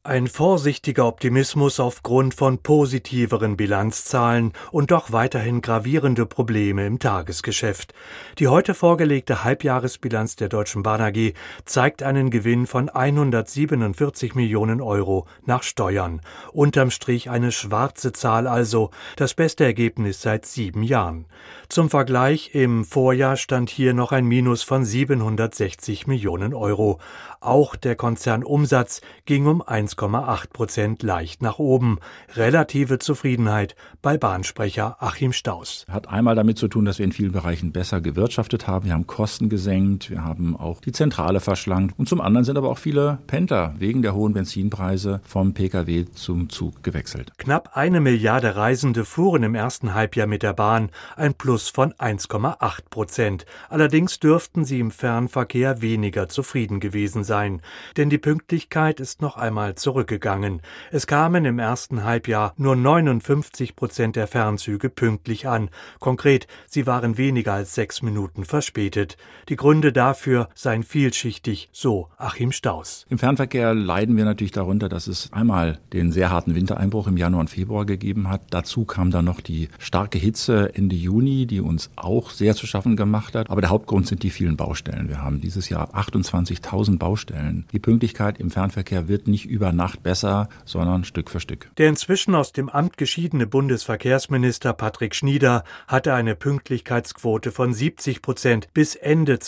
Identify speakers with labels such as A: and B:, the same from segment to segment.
A: Ein vorsichtiger Optimismus aufgrund von positiveren Bilanzzahlen und doch weiterhin gravierende Probleme im Tagesgeschäft. Die heute vorgelegte Halbjahresbilanz der Deutschen Bahn AG zeigt einen Gewinn von 147 Millionen Euro nach Steuern. Unterm Strich eine schwarze Zahl also, das beste Ergebnis seit 7 Jahren. Zum Vergleich, im Vorjahr stand hier noch ein Minus von 760 Millionen Euro. Auch der Konzernumsatz ging um 1,8% leicht nach oben. Relative Zufriedenheit bei Bahnsprecher Achim Stauß.
B: Hat einmal damit zu tun, dass wir in vielen Bereichen besser gewirtschaftet haben. Wir haben Kosten gesenkt, wir haben auch die Zentrale verschlankt. Und zum anderen sind aber auch viele Pendler wegen der hohen Benzinpreise vom Pkw zum Zug gewechselt.
A: Knapp 1 Milliarde Reisende fuhren im ersten Halbjahr mit der Bahn, ein Plus von 1,8%. Allerdings dürften sie im Fernverkehr weniger zufrieden gewesen sein. Denn die Pünktlichkeit ist noch einmal zurückgegangen. Es kamen im ersten Halbjahr nur 59% der Fernzüge pünktlich an. Konkret, sie waren weniger als 6 Minuten verspätet. Die Gründe dafür seien vielschichtig, so Achim Stauß.
B: Im Fernverkehr leiden wir natürlich darunter, dass es einmal den sehr harten Wintereinbruch im Januar und Februar gegeben hat. Dazu kam dann noch die starke Hitze Ende Juni, die uns auch sehr zu schaffen gemacht hat. Aber der Hauptgrund sind die vielen Baustellen. Wir haben dieses Jahr 28.000 Baustellen. Die Pünktlichkeit im Fernverkehr wird nicht über Nacht besser, sondern Stück für Stück.
A: Der inzwischen aus dem Amt geschiedene Bundesverkehrsminister Patrick Schnieder hatte eine Pünktlichkeitsquote von 70% bis Ende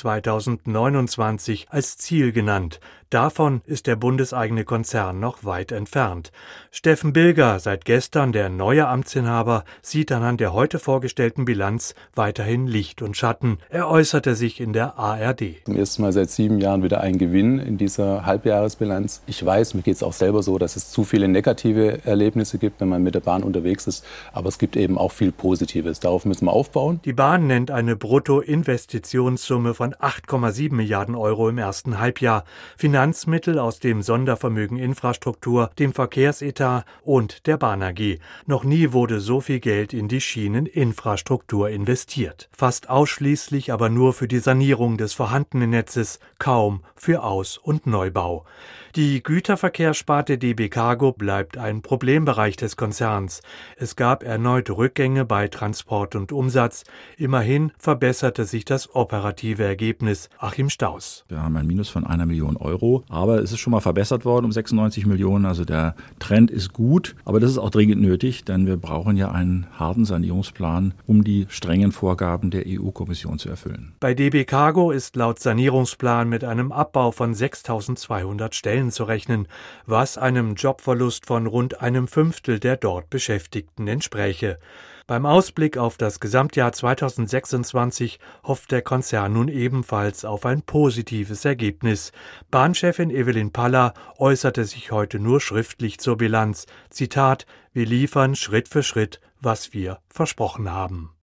A: 2029 als Ziel genannt. Davon ist der bundeseigene Konzern noch weit entfernt. Steffen Bilger, seit gestern der neue Amtsinhaber, sieht anhand der heute vorgestellten Bilanz weiterhin Licht und Schatten. Er äußerte sich in der ARD.
C: Zum ersten Mal seit 7 Jahren wieder ein Gewinn in dieser Halbjahresbilanz. Ich weiß, mir geht es auch selber so, dass es zu viele negative Erlebnisse gibt, wenn man mit der Bahn unterwegs ist. Aber es gibt eben auch viel Positives. Darauf müssen wir aufbauen.
A: Die Bahn nennt eine Bruttoinvestitionssumme von 8,7 Milliarden Euro im ersten Halbjahr. Finanzmittel aus dem Sondervermögen Infrastruktur, dem Verkehrsetat und der Bahn AG. Noch nie wurde so viel Geld in die Schieneninfrastruktur investiert. Fast ausschließlich aber nur für die Sanierung des vorhandenen Netzes, kaum für Aus- und Neubau. Die Güterverkehrssparte DB Cargo bleibt ein Problembereich des Konzerns. Es gab erneut Rückgänge bei Transport und Umsatz. Immerhin verbesserte sich das operative Ergebnis. Achim Stauß.
B: Wir haben ein Minus von 1 Million Euro, aber es ist schon mal verbessert worden um 96 Millionen. Also der Trend ist gut, aber das ist auch dringend nötig, denn wir brauchen ja einen harten Sanierungsplan, um die strengen Vorgaben der EU-Kommission zu erfüllen.
A: Bei DB Cargo ist laut Sanierungsplan mit einem Abbau von 6.200 Stellen zu rechnen, was einem Jobverlust von rund 1/5 der dort Beschäftigten entspräche. Beim Ausblick auf das Gesamtjahr 2026 hofft der Konzern nun ebenfalls auf ein positives Ergebnis. Bahnchefin Evelyn Paller äußerte sich heute nur schriftlich zur Bilanz. Zitat: Wir liefern Schritt für Schritt, was wir versprochen haben.